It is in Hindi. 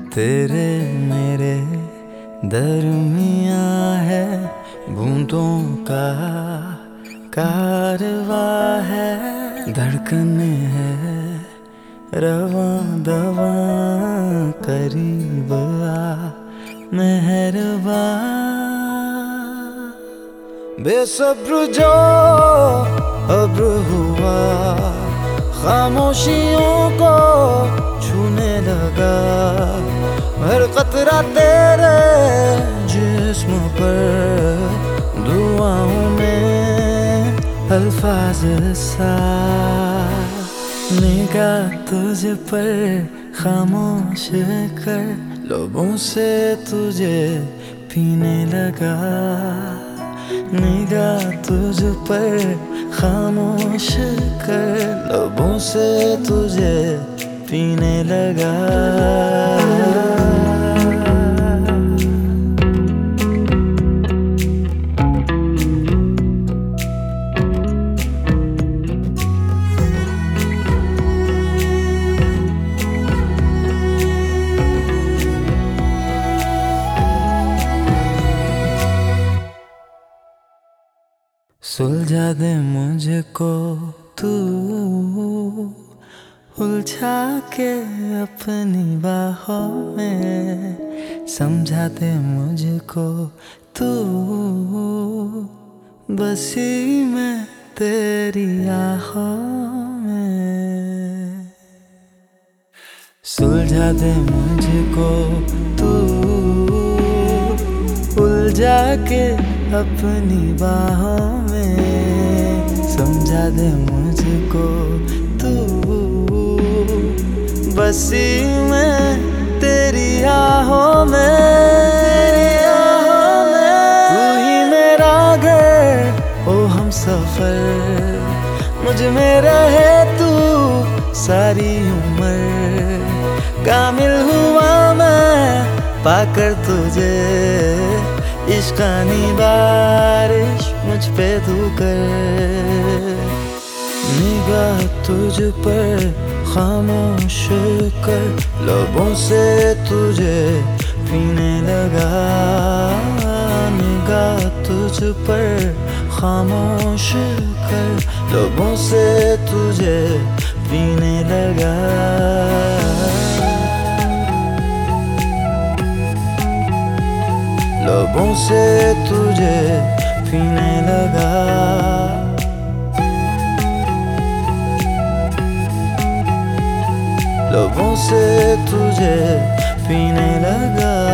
तेरे मेरे दरमियाँ है बूंदों का कारवां है। धड़कने है रवां दवां, करीब आ मेहरबां। बेसब्र जो अब्र हुआ, खामोशियों को छूने लगा। हर कतरा तेरे जिस्म पर दुआओं में अल्फाज सा। निगाह तुझ पर खामोश कर लोगों से तुझे पीने लगा। निगाह तुझ पर खामोश कर लोगों से तुझे पीने लगा। सुलझा दे मुझको तू, उलझा के अपनी बाहों में। समझा दे मुझको तू, बसी मैं तेरी आहों में। सुलझा दे मुझको तू, उलझा के अपनी बाहों में। समझा दे मुझको तू, बसी मैं तेरी आहों में। तू ही मेरा घर ओ हम सफर, मुझ में रहे तू सारी उम्र। कामिल हुआ मैं पाकर तुझे, इश्कानी बारिश मुझ पे तू कर। निगाह तुझ पर खामोश कर लबों से तुझे पीने लगा। निगाह तुझ पर खामोश कर लबों से तुझे पीने लगा। लबों से तुझे पीने लगा। लबों से तुझे पीने लगा।